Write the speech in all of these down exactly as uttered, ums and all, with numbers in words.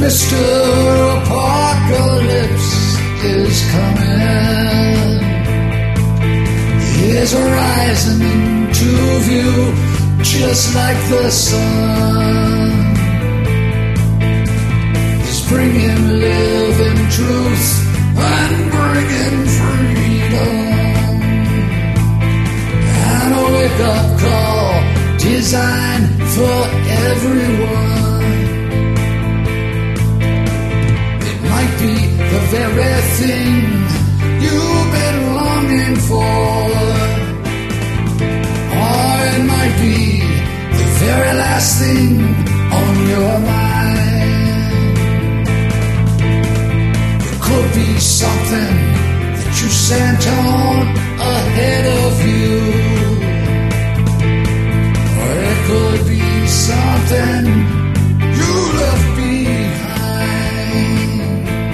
Mister Apocalypse is coming. He is rising into view just like the sun. He's bringing living truth and bringing freedom. And a wake-up call designed for everyone. It might be the very thing you've been longing for, or it might be the very last thing on your mind. It could be something that you sent on ahead of you, or it could be something you left behind.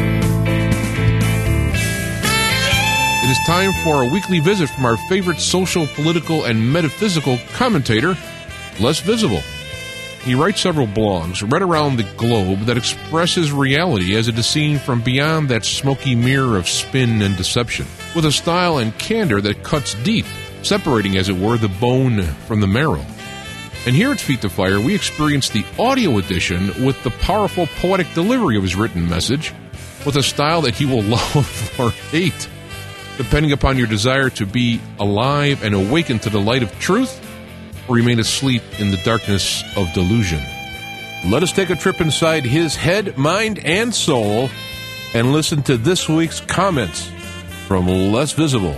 It is time for a weekly visit from our favorite social, political, and metaphysical commentator, Les Visible. He writes several blogs right around the globe that express his reality as it is seen from beyond that smoky mirror of spin and deception, with a style and candor that cuts deep, separating, as it were, the bone from the marrow. And here at Feet to Fire, we experience the audio edition with the powerful poetic delivery of his written message, with a style that you will love or hate, depending upon your desire to be alive and awaken to the light of truth, or remain asleep in the darkness of delusion. Let us take a trip inside his head, mind, and soul, and listen to this week's comments from Les Visible.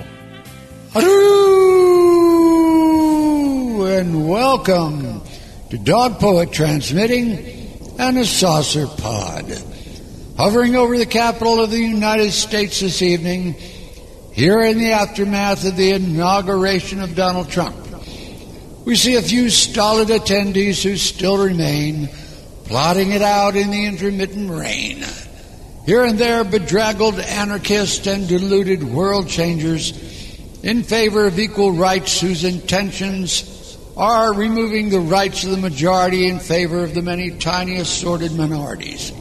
Hello, and welcome to Dog Poet Transmitting and a Saucer Pod. Hovering over the capital of the United States this evening, here in the aftermath of the inauguration of Donald Trump, we see a few stolid attendees who still remain, plotting it out in the intermittent rain. Here and there, bedraggled anarchists and deluded world changers in favor of equal rights whose intentions are removing the rights of the majority in favor of the many tiny assorted minorities.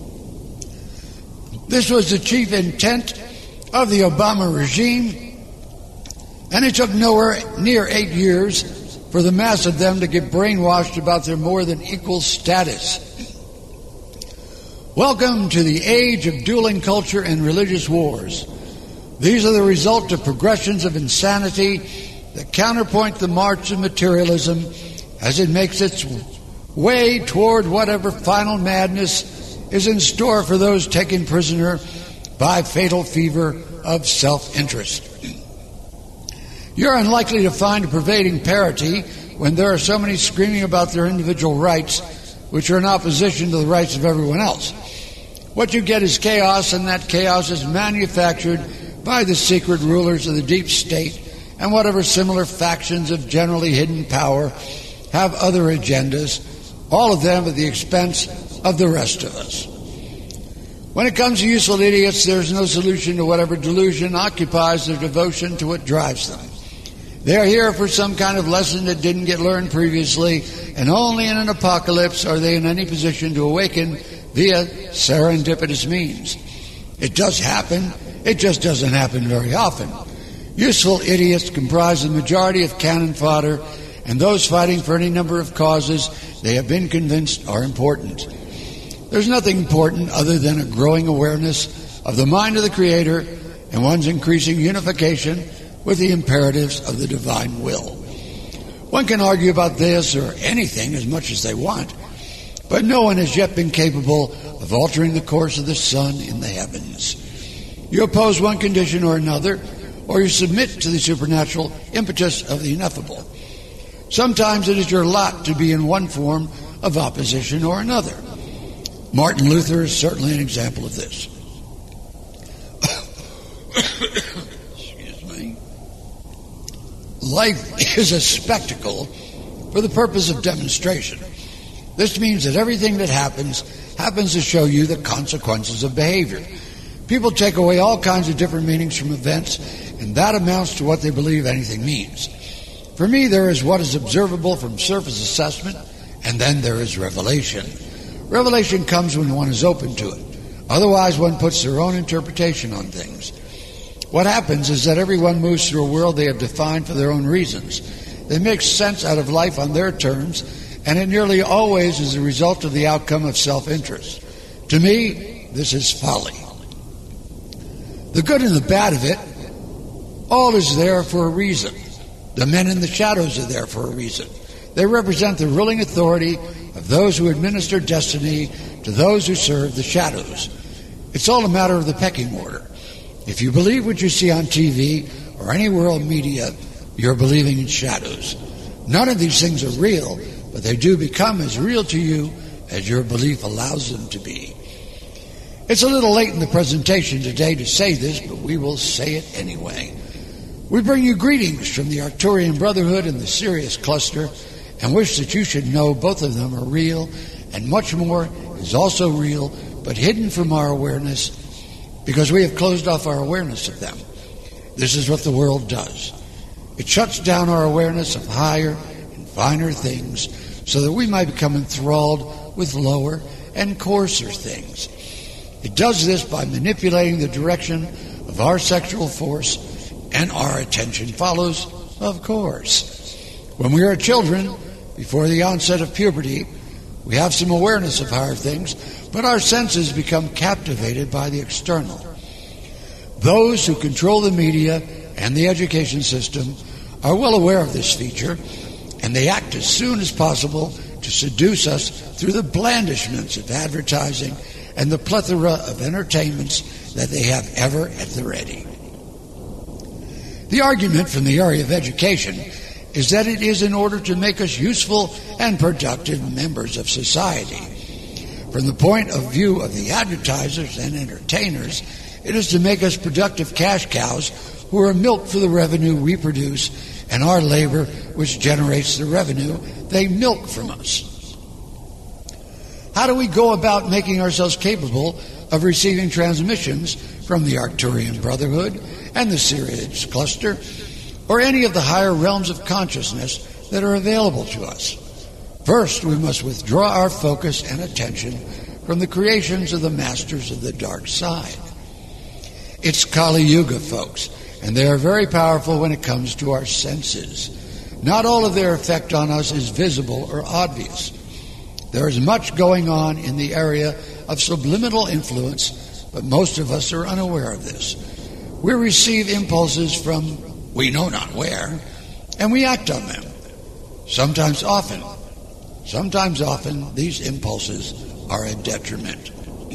This was the chief intent of the Obama regime, and it took nowhere near eight years for the mass of them to get brainwashed about their more than equal status. Welcome to the age of dueling culture and religious wars. These are the result of progressions of insanity that counterpoint the march of materialism as it makes its way toward whatever final madness is in store for those taken prisoner by fatal fever of self-interest. You're unlikely to find a pervading parity when there are so many screaming about their individual rights, which are in opposition to the rights of everyone else. What you get is chaos, and that chaos is manufactured by the secret rulers of the deep state and whatever similar factions of generally hidden power have other agendas, all of them at the expense of the rest of us. When it comes to useful idiots, there's no solution to whatever delusion occupies their devotion to what drives them. They are here for some kind of lesson that didn't get learned previously, and only in an apocalypse are they in any position to awaken via serendipitous means. It does happen, it just doesn't happen very often. Useful idiots comprise the majority of cannon fodder, and those fighting for any number of causes they have been convinced are important. There's nothing important other than a growing awareness of the mind of the Creator and one's increasing unification with the imperatives of the divine will. One can argue about this or anything as much as they want, but no one has yet been capable of altering the course of the sun in the heavens. You oppose one condition or another, or you submit to the supernatural impetus of the ineffable. Sometimes it is your lot to be in one form of opposition or another. Martin Luther is certainly an example of this. Excuse me. Life is a spectacle for the purpose of demonstration. This means that everything that happens happens to show you the consequences of behavior. People take away all kinds of different meanings from events, and that amounts to what they believe anything means. For me, there is what is observable from surface assessment, and then there is revelation. Revelation comes when one is open to it. Otherwise, one puts their own interpretation on things. What happens is that everyone moves through a world they have defined for their own reasons. They make sense out of life on their terms, and it nearly always is the result of the outcome of self-interest. To me, this is folly. The good and the bad of it, all is there for a reason. The men in the shadows are there for a reason. They represent the ruling authority of those who administer destiny to those who serve the shadows. It's all a matter of the pecking order. If you believe what you see on T V or any world media, you're believing in shadows. None of these things are real, but they do become as real to you as your belief allows them to be. It's a little late in the presentation today to say this, but we will say it anyway. We bring you greetings from the Arcturian Brotherhood and the Sirius Cluster, and wish that you should know both of them are real, and much more is also real, but hidden from our awareness, because we have closed off our awareness of them. This is what the world does. It shuts down our awareness of higher and finer things, so that we might become enthralled with lower and coarser things. It does this by manipulating the direction of our sexual force, and our attention follows, of course. When we are children, before the onset of puberty, we have some awareness of higher things, but our senses become captivated by the external. Those who control the media and the education system are well aware of this feature, and they act as soon as possible to seduce us through the blandishments of advertising and the plethora of entertainments that they have ever at the ready. The argument from the area of education is that it is in order to make us useful and productive members of society. From the point of view of the advertisers and entertainers, it is to make us productive cash cows who are milked for the revenue we produce and our labor which generates the revenue they milk from us. How do we go about making ourselves capable of receiving transmissions from the Arcturian Brotherhood and the Sirius Cluster, or any of the higher realms of consciousness that are available to us? First, we must withdraw our focus and attention from the creations of the masters of the dark side. It's Kali Yuga, folks, and they are very powerful when it comes to our senses. Not all of their effect on us is visible or obvious. There is much going on in the area of subliminal influence, but most of us are unaware of this. We receive impulses from we know not where, and we act on them. Sometimes often, sometimes often, these impulses are a detriment.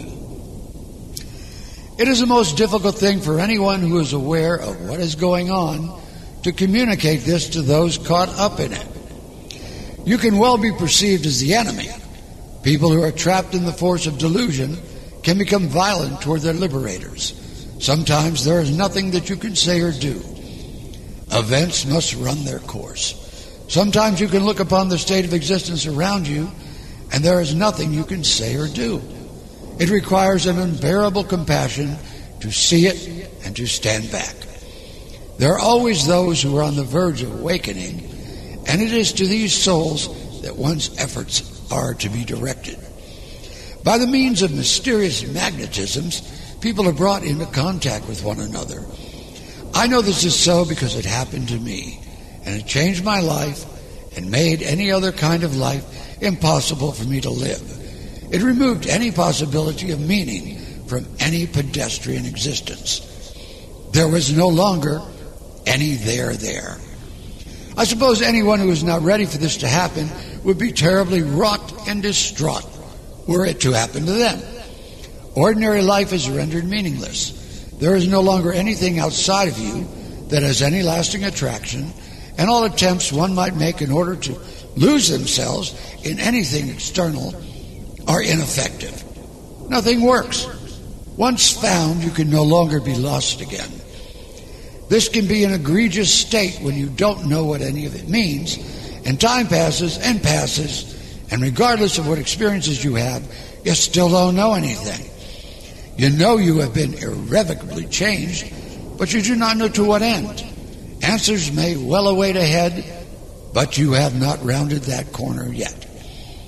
It is the most difficult thing for anyone who is aware of what is going on to communicate this to those caught up in it. You can well be perceived as the enemy. People who are trapped in the force of delusion can become violent toward their liberators. Sometimes there is nothing that you can say or do. Events must run their course. Sometimes you can look upon the state of existence around you, and there is nothing you can say or do. It requires an unbearable compassion to see it and to stand back. There are always those who are on the verge of awakening, and it is to these souls that one's efforts are to be directed. By the means of mysterious magnetisms, people are brought into contact with one another. I know this is so because it happened to me, and it changed my life and made any other kind of life impossible for me to live. It removed any possibility of meaning from any pedestrian existence. There was no longer any there there. I suppose anyone who is not ready for this to happen would be terribly wrought and distraught were it to happen to them. Ordinary life is rendered meaningless. There is no longer anything outside of you that has any lasting attraction, and all attempts one might make in order to lose themselves in anything external are ineffective. Nothing works. Once found, you can no longer be lost again. This can be an egregious state when you don't know what any of it means, and time passes and passes, and regardless of what experiences you have, you still don't know anything. You know you have been irrevocably changed, but you do not know to what end. Answers may well await ahead, but you have not rounded that corner yet.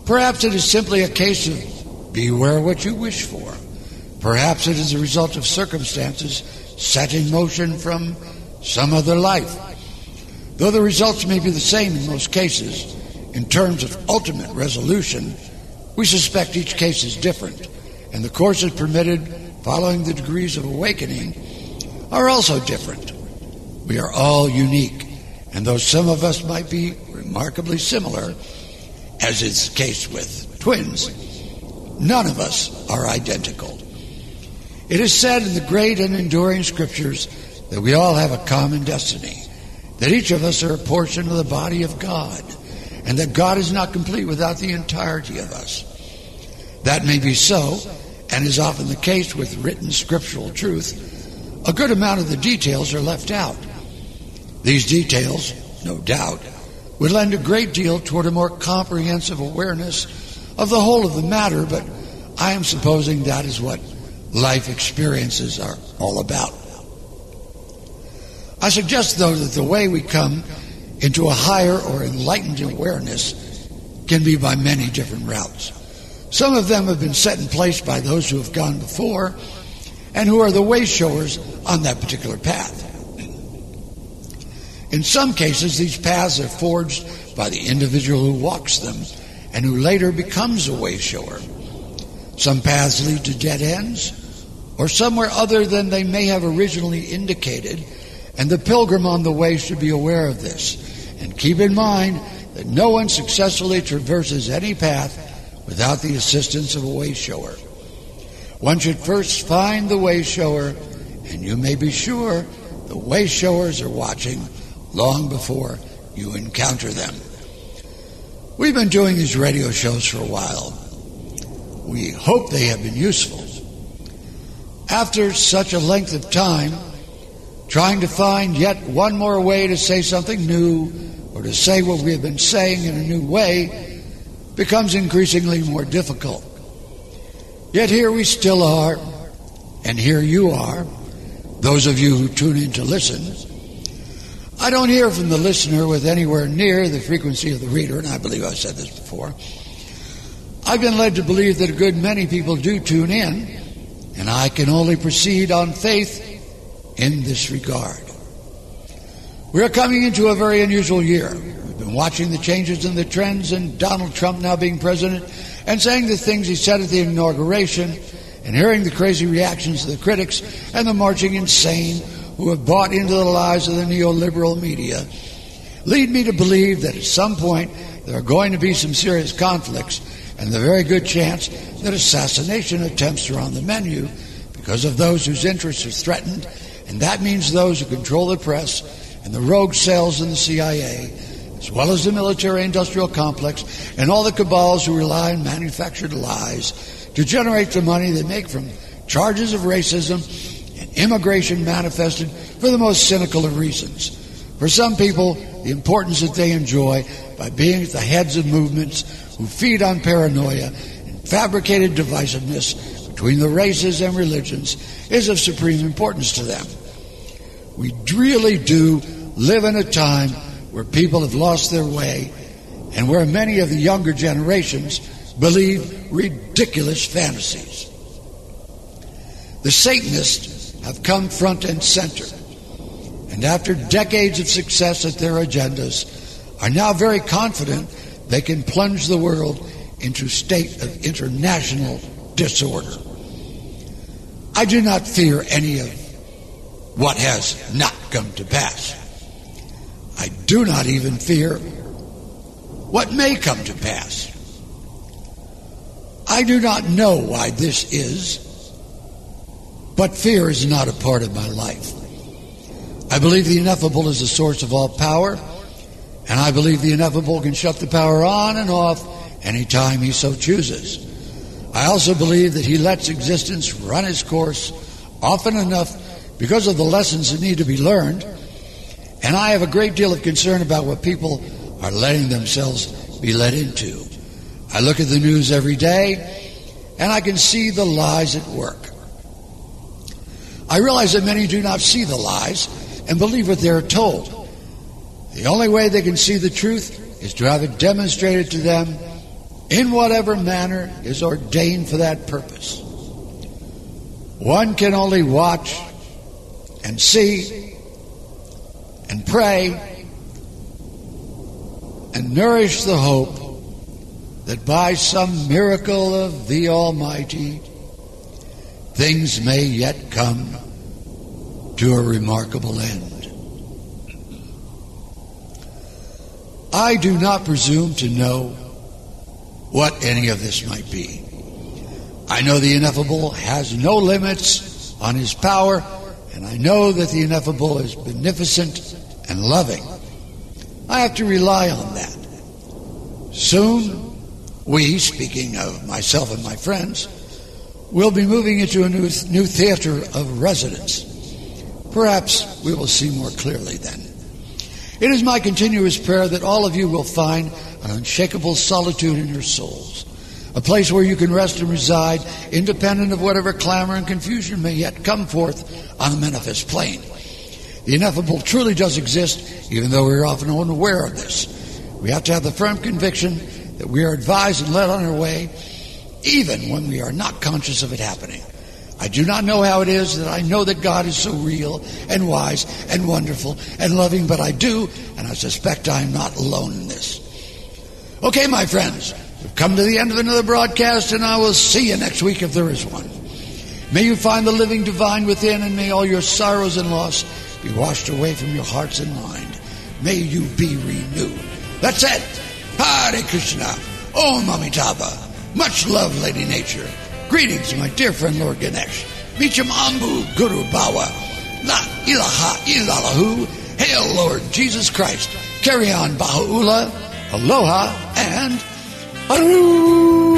Perhaps it is simply a case of beware what you wish for. Perhaps it is a result of circumstances set in motion from some other life. Though the results may be the same in most cases, in terms of ultimate resolution, we suspect each case is different, and the courses permitted following the degrees of awakening are also different. We are all unique, and though some of us might be remarkably similar, as is the case with twins, none of us are identical. It is said in the great and enduring scriptures that we all have a common destiny, that each of us are a portion of the body of God, and that God is not complete without the entirety of us. That may be so, and is often the case with written scriptural truth. A good amount of the details are left out. These details, no doubt, would lend a great deal toward a more comprehensive awareness of the whole of the matter, but I am supposing that is what life experiences are all about. I suggest, though, that the way we come into a higher or enlightened awareness can be by many different routes. Some of them have been set in place by those who have gone before and who are the way showers on that particular path. In some cases, these paths are forged by the individual who walks them and who later becomes a way shower. Some paths lead to dead ends or somewhere other than they may have originally indicated, and the pilgrim on the way should be aware of this and keep in mind that no one successfully traverses any path without the assistance of a way shower. One should first find the way shower, and you may be sure the way showers are watching long before you encounter them. We've been doing these radio shows for a while. We hope they have been useful. After such a length of time, trying to find yet one more way to say something new or to say what we have been saying in a new way becomes increasingly more difficult. Yet here we still are, and here you are, those of you who tune in to listen. I don't hear from the listener with anywhere near the frequency of the reader, and I believe I've said this before. I've been led to believe that a good many people do tune in, and I can only proceed on faith in this regard. We are coming into a very unusual year. We've been watching the changes in the trends and Donald Trump now being president and saying the things he said at the inauguration and hearing the crazy reactions of the critics and the marching insane who have bought into the lies of the neoliberal media lead me to believe that at some point there are going to be some serious conflicts and the very good chance that assassination attempts are on the menu because of those whose interests are threatened, and that means those who control the press and the rogue cells in the C I A, as well as the military-industrial complex and all the cabals who rely on manufactured lies to generate the money they make from charges of racism and immigration manifested for the most cynical of reasons. For some people, the importance that they enjoy by being at the heads of movements who feed on paranoia and fabricated divisiveness between the races and religions is of supreme importance to them. We really do live in a time where people have lost their way and where many of the younger generations believe ridiculous fantasies. The Satanists have come front and center, and after decades of success at their agendas, are now very confident they can plunge the world into a state of international disorder. I do not fear any of what has not come to pass. I do not even fear what may come to pass. I do not know why this is, but fear is not a part of my life. I believe the ineffable is the source of all power, and I believe the ineffable can shut the power on and off anytime he so chooses. I also believe that he lets existence run its course often enough because of the lessons that need to be learned, and I have a great deal of concern about what people are letting themselves be led into. I look at the news every day, and I can see the lies at work. I realize that many do not see the lies and believe what they are told. The only way they can see the truth is to have it demonstrated to them in whatever manner is ordained for that purpose. One can only watch and see and pray and nourish the hope that by some miracle of the Almighty, things may yet come to a remarkable end. I do not presume to know what any of this might be. I know the ineffable has no limits on his power, and I know that the ineffable is beneficent and loving. I have to rely on that. Soon, we, speaking of myself and my friends, will be moving into a new, new theater of residence. Perhaps we will see more clearly then. It is my continuous prayer that all of you will find an unshakable solitude in your souls, a place where you can rest and reside, independent of whatever clamor and confusion may yet come forth on the manifest plane. The ineffable truly does exist, even though we are often unaware of this. We have to have the firm conviction that we are advised and led on our way, even when we are not conscious of it happening. I do not know how it is that I know that God is so real and wise and wonderful and loving, but I do, and I suspect I am not alone in this. Okay, my friends, we've come to the end of another broadcast, and I will see you next week if there is one. May you find the living divine within, and may all your sorrows and loss be washed away from your hearts and mind. May you be renewed. That's it. Hare Krishna. Om Amitabha. Much love, Lady Nature. Greetings, my dear friend Lord Ganesh. Meecham Ambu Guru Bawa. La ilaha illallahu. Hail Lord Jesus Christ. Carry on Baha'u'llah. Aloha and Aru.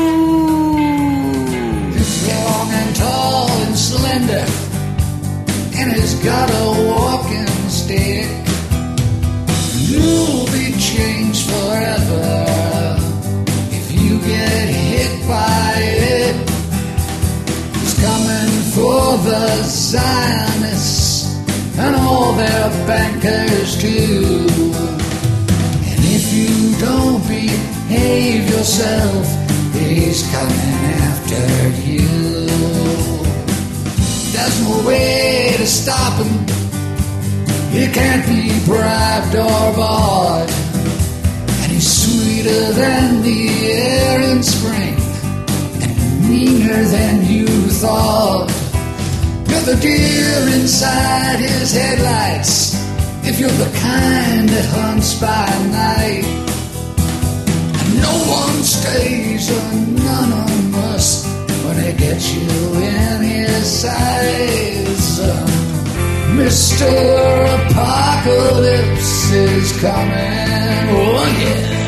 He's long and tall and slender, and he's got a walking stick. You'll be changed forever if you get hit by it. He's coming for the Zionists and all their bankers too. And if you don't behave yourself, he's coming after you. There's no way to stop him. He can't be bribed or bought. And he's sweeter than the air in spring, and meaner than you thought. You're the deer inside his headlights, if you're the kind that hunts by night. And no one stays anonymous when he gets you in his sights. Mister Apocalypse is coming, oh yeah.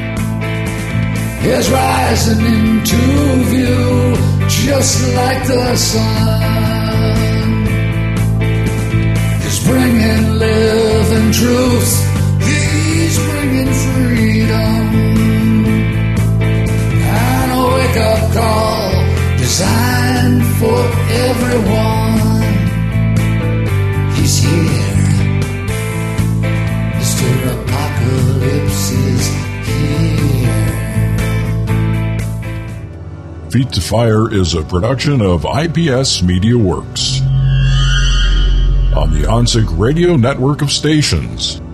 He's rising into view just like the sun. He's bringing living truth, he's bringing freedom, and a wake-up call designed for everyone. He's here. Mister Apocalypse is here. Feet to Fire is a production of I P S Media Works on the OnSync Radio network of stations.